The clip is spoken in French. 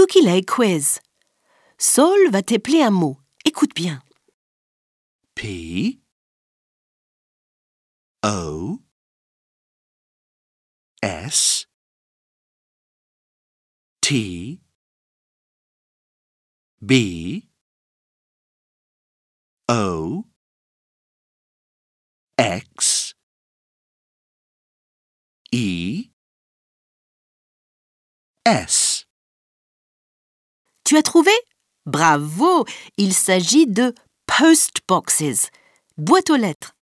Looky quiz. Saul va t'épeler un mot. Écoute bien. P O S T B O X E S. Tu as trouvé? Bravo! Il s'agit de postboxes, boîtes aux lettres.